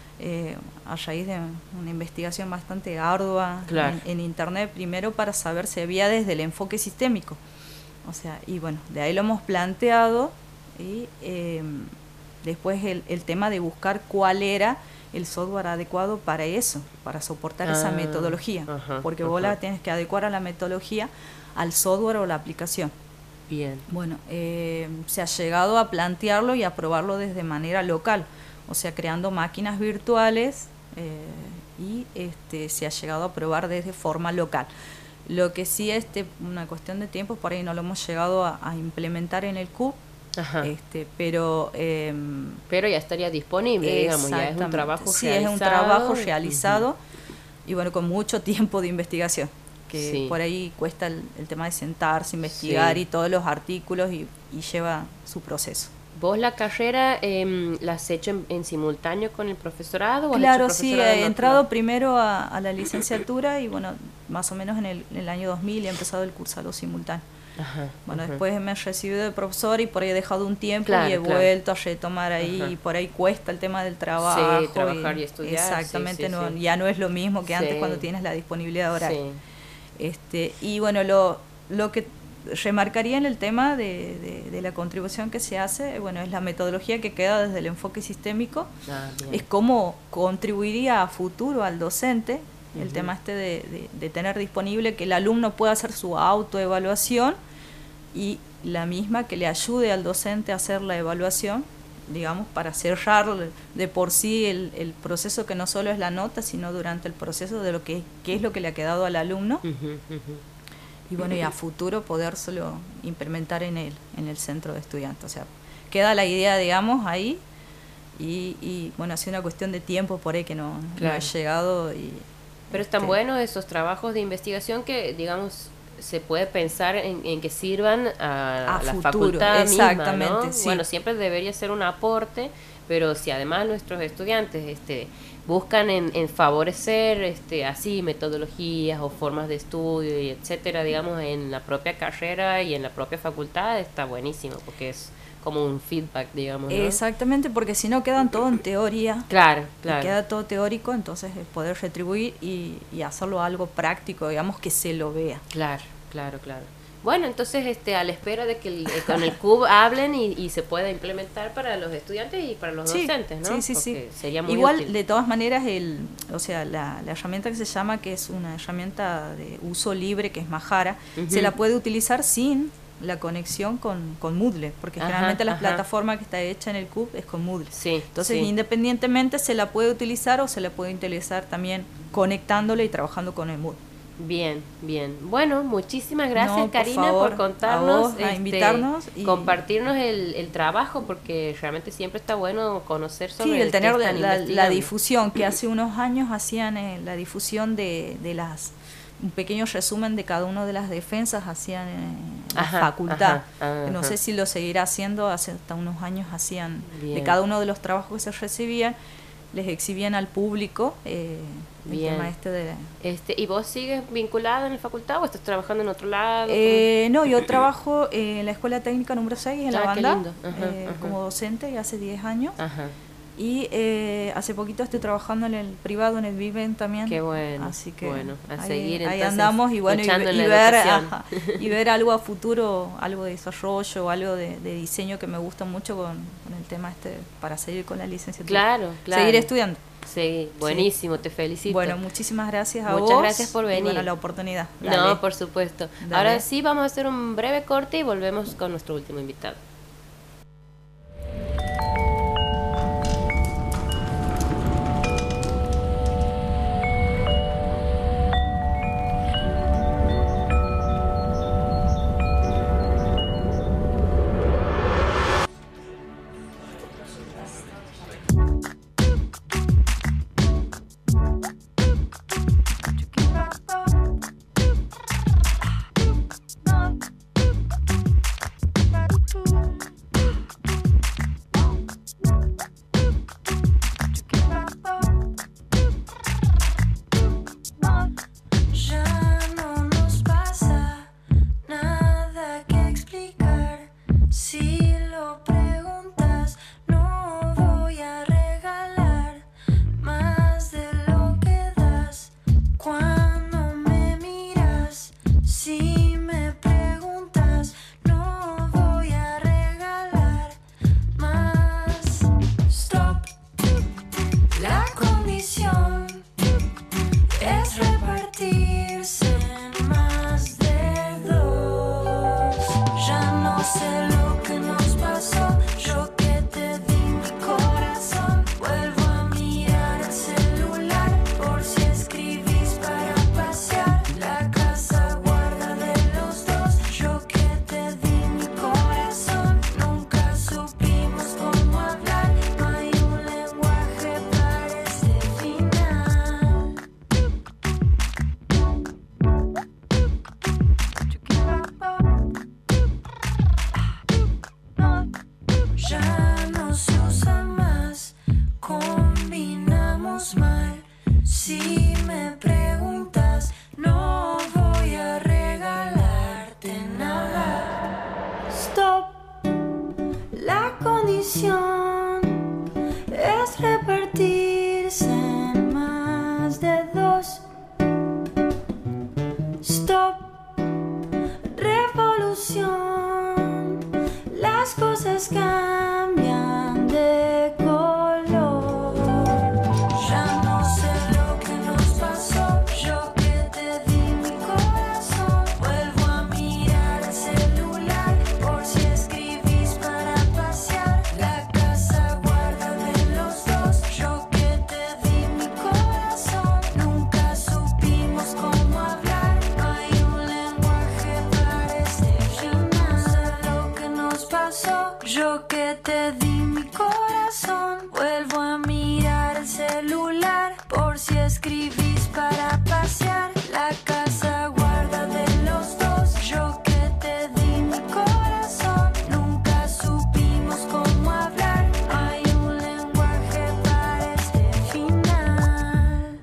a raíz de una investigación bastante ardua en internet, primero para saber si había desde el enfoque sistémico. O sea, y bueno, de ahí lo hemos planteado y después el tema de buscar cuál era el software adecuado para eso, para soportar esa metodología, porque vos la tienes que adecuar a la metodología, al software o la aplicación. Bien. Bueno, se ha llegado a plantearlo y a probarlo desde manera local, o sea, creando máquinas virtuales y se ha llegado a probar desde forma local. Lo que sí es una cuestión de tiempo, por ahí no lo hemos llegado a implementar en el CUP, pero ya estaría disponible, digamos, ya es un trabajo realizado. Sí, es un trabajo realizado y bueno, con mucho tiempo de investigación, que por ahí cuesta el tema de sentarse, investigar y todos los artículos y lleva su proceso. ¿Vos la carrera la has hecho en simultáneo con el profesorado? Claro, sí, he entrado primero a la licenciatura y bueno, más o menos en el año 2000 he empezado el cursado simultáneo. Después me he recibido de profesor y por ahí he dejado un tiempo y he vuelto a retomar ahí y por ahí cuesta el tema del trabajo. Sí, trabajar y estudiar. Exactamente, ya no es lo mismo que antes cuando tienes la disponibilidad horaria. Y bueno, lo que remarcaría en el tema de la contribución que se hace, bueno, es la metodología que queda desde el enfoque sistémico, es cómo contribuiría a futuro al docente, el tema de tener disponible que el alumno pueda hacer su autoevaluación y la misma que le ayude al docente a hacer la evaluación, digamos, para cerrar de por sí el proceso, que no solo es la nota, sino durante el proceso de lo qué es lo que le ha quedado al alumno. Y bueno, y a futuro podérselo implementar en el centro de estudiantes. O sea, queda la idea, digamos, ahí, y bueno, ha sido una cuestión de tiempo por ahí que no ha llegado. Pero están buenos esos trabajos de investigación que, digamos, se puede pensar en que sirvan a la futuro, facultad exactamente, misma, ¿no? sí. Bueno, siempre debería ser un aporte, pero si además nuestros estudiantes buscan en favorecer así metodologías o formas de estudio y etcétera, digamos, en la propia carrera y en la propia facultad, está buenísimo, porque es como un feedback, digamos, ¿no? Exactamente, porque si no quedan todo en teoría. Claro. Queda todo teórico, entonces poder retribuir y hacerlo algo práctico, digamos, que se lo vea. Claro. Bueno, entonces a la espera de que con el CUB hablen y se pueda implementar para los estudiantes y para los docentes, ¿no? Sí. Sería muy igual, útil. de todas maneras, la herramienta que se llama, que es una herramienta de uso libre, que es Mahara, se la puede utilizar sin la conexión con Moodle, porque generalmente la plataforma que está hecha en el CUB es con Moodle. Entonces, independientemente, se la puede utilizar o se la puede utilizar también conectándole y trabajando con el Moodle. Bien. Bueno, muchísimas gracias, Karina, por contarnos, a invitarnos y compartirnos el trabajo, porque realmente siempre está bueno conocer sobre el tener la difusión, que hace unos años hacían la difusión de un pequeño resumen de cada una de las defensas, hacían en la facultad. No sé si lo seguirá haciendo, hace hasta unos años hacían de cada uno de los trabajos que se recibían, les exhibían al público el tema ¿Y vos sigues vinculada en la facultad o estás trabajando en otro lado? No, yo trabajo en la Escuela Técnica número 6 en La Banda, qué lindo. como docente, hace 10 años. Y hace poquito estoy trabajando en el privado, en el Viven también. Qué bueno. Así que bueno, a ahí, seguir ahí andamos, y bueno, y ver algo a futuro, algo de desarrollo, algo de diseño que me gusta mucho con el tema para seguir con la licenciatura. Claro. Seguir estudiando. Sí, buenísimo, te felicito. Bueno, muchísimas gracias a vos. Muchas gracias por venir. Y bueno, la oportunidad. No, por supuesto. Dale. Ahora sí, vamos a hacer un breve corte y volvemos con nuestro último invitado. es repartirse en más de dos. Stop, revolución. nubes cambian de color. Ya no sé lo que nos pasó, yo que te di mi corazón. Vuelvo a mirar el celular por si escribís para pasear. La casa guarda de los dos, yo que te di mi corazón. Nunca supimos cómo hablar, hay un lenguaje para este final. No sé lo que nos pasó, yo que te di mi corazón. Vuelvo a mirar el celular por si escribís para pasear. La casa guarda de los dos, yo que te di mi corazón. Nunca supimos cómo hablar, hay un lenguaje para este final.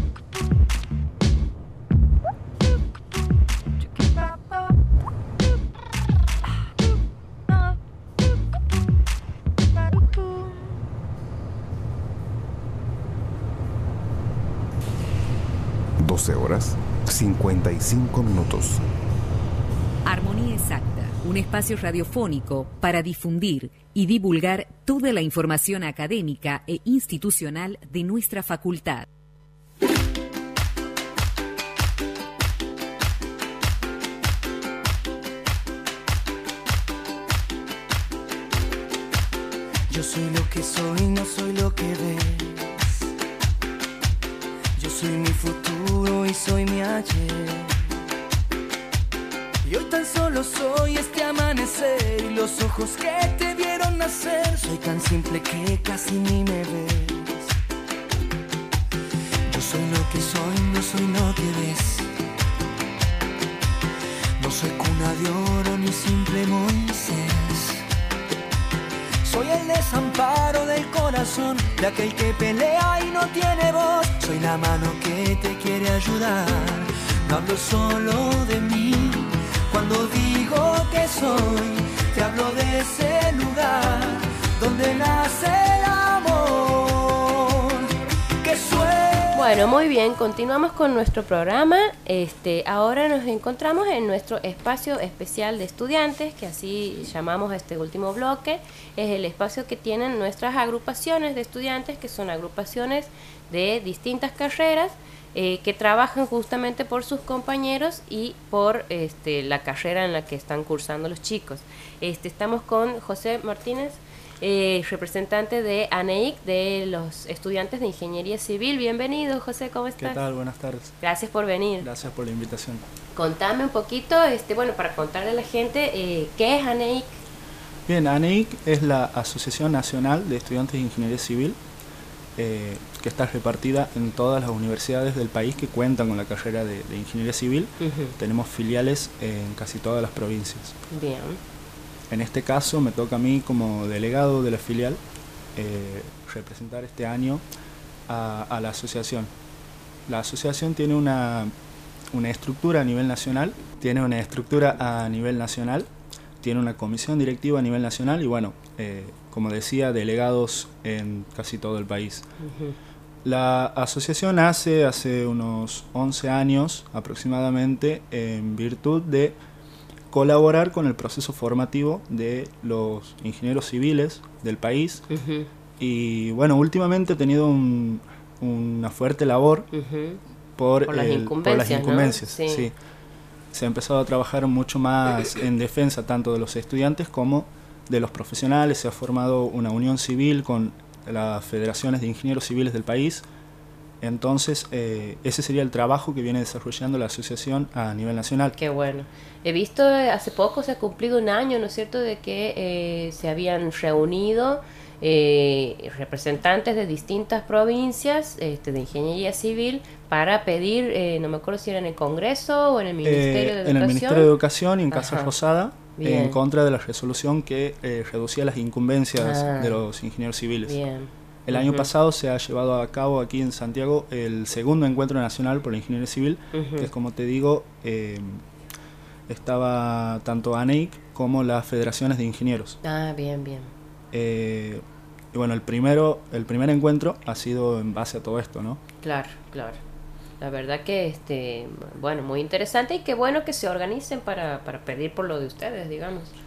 horas 55 minutos. Armonía Exacta, un espacio radiofónico para difundir y divulgar toda la información académica e institucional de nuestra facultad. Yo soy lo que soy, no soy lo que ves. Yo soy mi futuro y soy mi ayer. Y hoy tan solo soy este amanecer y los ojos que te vieron nacer. Soy tan simple que casi ni me ves. Yo soy lo que soy, no soy lo que ves. No soy cuna de oro ni simple Moisés. Soy el desamparo del corazón de aquel que pelea y no tiene voz. Soy la mano que te quiere ayudar. No hablo solo de mí. Cuando digo que soy, te hablo de ese lugar donde nace el amor que suena. Bueno, muy bien, continuamos con nuestro programa. Ahora nos encontramos en nuestro espacio especial de estudiantes, que así llamamos este último bloque. Es el espacio que tienen nuestras agrupaciones de estudiantes, que son agrupaciones de distintas carreras, que trabajan justamente por sus compañeros y por la carrera en la que están cursando los chicos. Estamos con José Martínez, representante de ANEIC, de los estudiantes de Ingeniería Civil. Bienvenido, José, ¿cómo estás? ¿Qué tal? Buenas tardes. Gracias por venir. Gracias por la invitación. Contame un poquito, para contarle a la gente, ¿qué es ANEIC? Bien, ANEIC es la Asociación Nacional de Estudiantes de Ingeniería Civil, que está repartida en todas las universidades del país que cuentan con la carrera de Ingeniería Civil. Tenemos filiales en casi todas las provincias. Bien. En este caso me toca a mí, como delegado de la filial, representar este año a la asociación. La asociación tiene una estructura a nivel nacional, tiene una comisión directiva a nivel nacional y bueno, como decía, delegados en casi todo el país. La asociación nace hace unos 11 años aproximadamente en virtud de colaborar con el proceso formativo de los ingenieros civiles del país. Y bueno, últimamente he tenido una fuerte labor por las incumbencias, ¿no? Sí. Se ha empezado a trabajar mucho más en defensa tanto de los estudiantes como de los profesionales. Se ha formado una unión civil con las federaciones de ingenieros civiles del país. Entonces, ese sería el trabajo que viene desarrollando la asociación a nivel nacional. Qué bueno. He visto, hace poco se ha cumplido un año, ¿no es cierto?, de que se habían reunido representantes de distintas provincias de ingeniería civil para pedir, no me acuerdo si era en el Congreso o en el Ministerio de Educación. En el Ministerio de Educación y en Casa Rosada, en contra de la resolución que reducía las incumbencias de los ingenieros civiles. Bien. El año pasado se ha llevado a cabo aquí en Santiago el segundo encuentro nacional por la ingeniería civil, que es, como te digo, estaba tanto ANEIC como las federaciones de ingenieros. Bien. Y bueno, el primer encuentro ha sido en base a todo esto, ¿no? Claro. La verdad que, muy interesante y qué bueno que se organicen para pedir por lo de ustedes, digamos.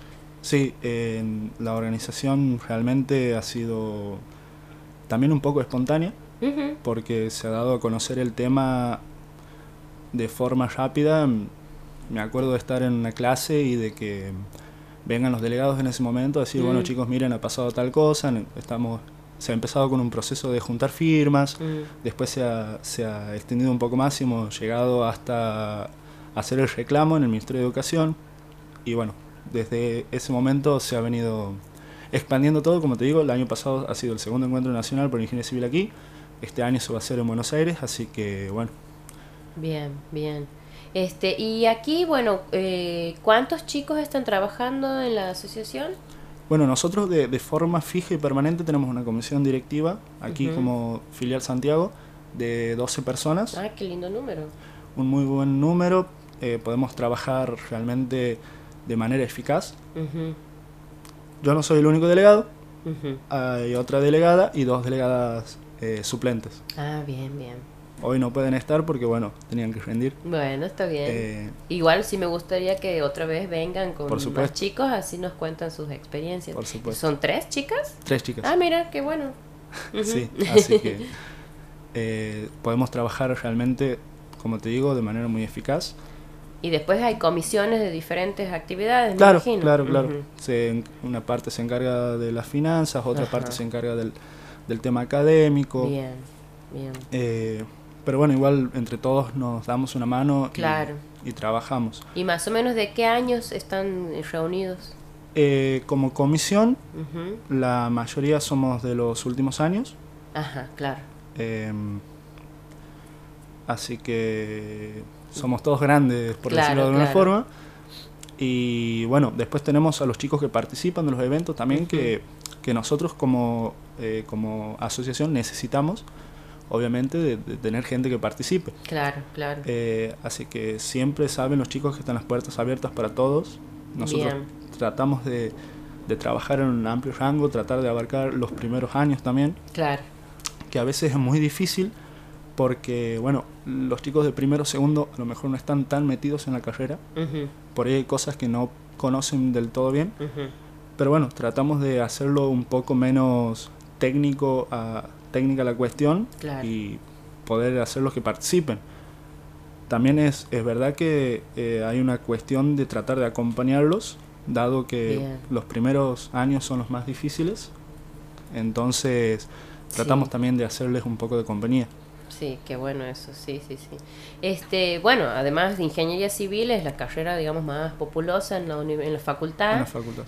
Sí, la organización realmente ha sido también un poco espontánea, porque se ha dado a conocer el tema de forma rápida. Me acuerdo de estar en una clase y de que vengan los delegados en ese momento a decir, bueno chicos, miren, ha pasado tal cosa, se ha empezado con un proceso de juntar firmas, después se ha extendido un poco más y hemos llegado hasta hacer el reclamo en el Ministerio de Educación, y bueno, desde ese momento se ha venido expandiendo todo. Como te digo, el año pasado ha sido el segundo encuentro nacional por ingeniería civil aquí, este año se va a hacer en Buenos Aires, así que bueno. Bien, bien. Y aquí, bueno, ¿cuántos chicos están trabajando en la asociación? Bueno, nosotros de forma fija y permanente tenemos una comisión directiva, aquí como filial Santiago, de 12 personas. Ah, qué lindo número. Un muy buen número, podemos trabajar realmente de manera eficaz. Yo no soy el único delegado, hay otra delegada y 2 delegadas suplentes. Ah, bien, bien. Hoy no pueden estar porque, bueno, tenían que rendir. Bueno, está bien. Igual sí me gustaría que otra vez vengan con más chicos, así nos cuentan sus experiencias. Por supuesto. ¿Son 3 chicas? 3 chicas. Ah, mira, qué bueno. Sí, así que podemos trabajar realmente, como te digo, de manera muy eficaz. Y después hay comisiones de diferentes actividades, claro, me imagino. Claro. Una parte se encarga de las finanzas, otra parte se encarga del tema académico. Bien, bien. Pero bueno, igual entre todos nos damos una mano y trabajamos. ¿Y más o menos de qué años están reunidos? Como comisión, la mayoría somos de los últimos años. Ajá, claro. Así que somos todos grandes, por decirlo de alguna forma. Y bueno, después tenemos a los chicos que participan de los eventos también, que nosotros como asociación necesitamos, obviamente, de tener gente que participe. Claro. Así que siempre saben los chicos que están las puertas abiertas para todos. Nosotros tratamos de trabajar en un amplio rango, tratar de abarcar los primeros años también. Claro. Que a veces es muy difícil porque, bueno, los chicos de primero o segundo a lo mejor no están tan metidos en la carrera. Por ahí hay cosas que no conocen del todo bien. Pero bueno, tratamos de hacerlo un poco menos técnica la cuestión y poder hacerlos que participen. También es verdad que hay una cuestión de tratar de acompañarlos, dado que los primeros años son los más difíciles, entonces tratamos también de hacerles un poco de compañía. Sí, qué bueno eso, sí. Bueno, además de ingeniería civil es la carrera, digamos, más populosa en la facultad. En la facultad,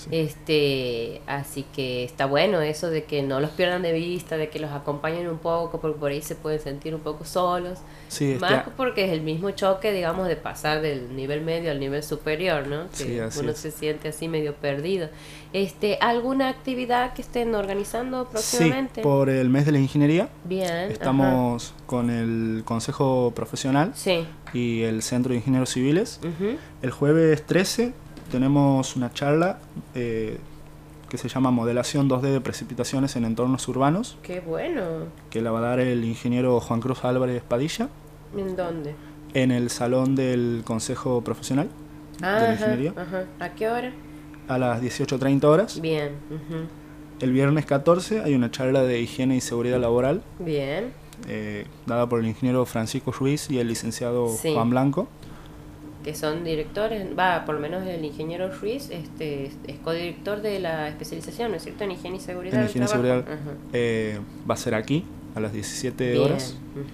sí. Así que está bueno eso de que no los pierdan de vista, de que los acompañen un poco, porque por ahí se pueden sentir un poco solos. Sí, más porque es el mismo choque, digamos, de pasar del nivel medio al nivel superior, ¿no? Que sí, uno se siente así medio perdido. ¿Alguna actividad que estén organizando próximamente? Sí, por el mes de la ingeniería. Bien. Estamos con el Consejo Profesional y el Centro de Ingenieros Civiles. El jueves 13 tenemos una charla que se llama Modelación 2D de precipitaciones en entornos urbanos. ¡Qué bueno! Que la va a dar el ingeniero Juan Cruz Álvarez Padilla. ¿En dónde? En el salón del Consejo Profesional de la Ingeniería. ¿A qué hora? A las 18:30 horas. Bien. El viernes 14 hay una charla de higiene y seguridad laboral. Bien. Dada por el ingeniero Francisco Ruiz y el licenciado Juan Blanco. Que son directores, por lo menos el ingeniero Ruiz es codirector de la especialización, ¿no es cierto? En higiene y seguridad. En higiene y seguridad. Va a ser aquí a las 17 horas.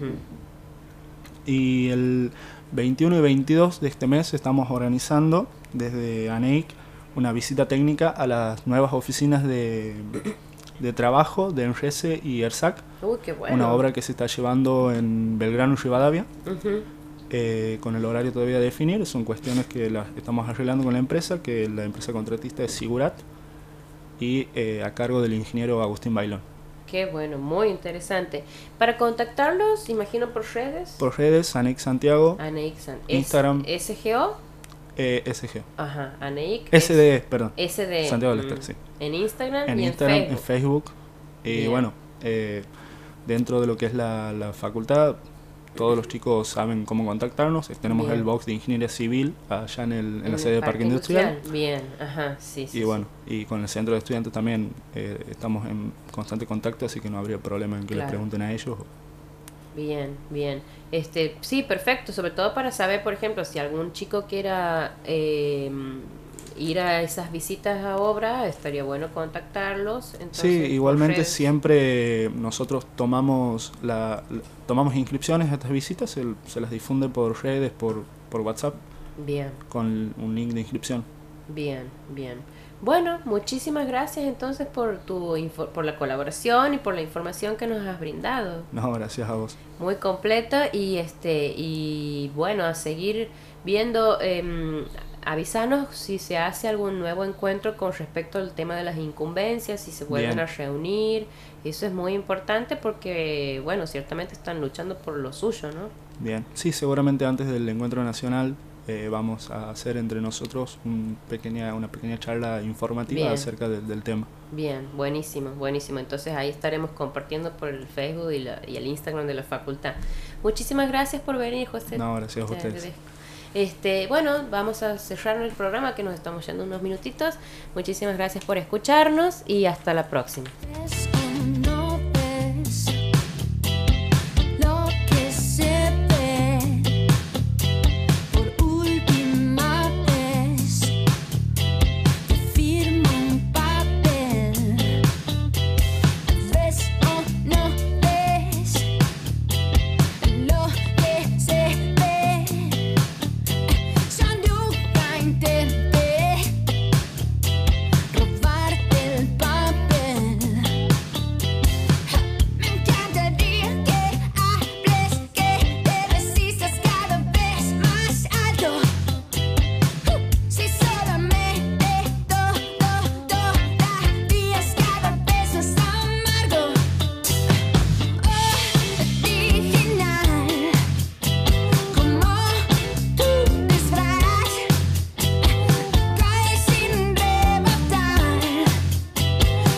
Y el 21 y 22 de este mes estamos organizando desde ANEIC una visita técnica a las nuevas oficinas de trabajo de ENRESE y ERSAC. Qué bueno. Una obra que se está llevando en Belgrano y Rivadavia, con el horario todavía a definir. Son cuestiones que las estamos arreglando con la empresa, que la empresa contratista es Sigurat, y a cargo del ingeniero Agustín Bailón. Qué bueno, muy interesante. Para contactarlos, imagino por redes. Por redes, ANEIC Santiago, Instagram. ¿SGO? SGO. Ajá, ANEIC. SDE, perdón. SDE. Santiago del Estero, sí. En Instagram en y Instagram, en Facebook. Y bueno, dentro de lo que es la facultad, todos los chicos saben cómo contactarnos. Tenemos Bien. el box de Ingeniería Civil allá en la sede de Parque Industrial. Bien, ajá, sí. Y bueno, y con el centro de estudiantes también estamos en constante contacto, así que no habría problema en que les pregunten a ellos. Bien, bien. Sí, perfecto, sobre todo para saber, por ejemplo, si algún chico quiera ir a esas visitas a obra, estaría bueno contactarlos. Entonces, sí, igualmente siempre nosotros tomamos inscripciones a estas visitas, se las difunde por redes, por WhatsApp. Bien. Con un link de inscripción. Bien, bien. Bueno, muchísimas gracias entonces por por la colaboración y por la información que nos has brindado. No, gracias a vos. Muy completa y bueno, a seguir viendo. Avísanos si se hace algún nuevo encuentro con respecto al tema de las incumbencias, si se vuelven a reunir. Eso es muy importante porque, bueno, ciertamente están luchando por lo suyo, ¿no? Bien, sí, seguramente antes del encuentro nacional vamos a hacer entre nosotros una pequeña charla informativa acerca del tema. Bien, buenísimo, buenísimo. Entonces ahí estaremos compartiendo por el Facebook y el Instagram de la facultad. Muchísimas gracias por venir, José. No, gracias a ustedes. Bueno, vamos a cerrar el programa que nos estamos yendo unos minutitos. Muchísimas gracias por escucharnos y hasta la próxima.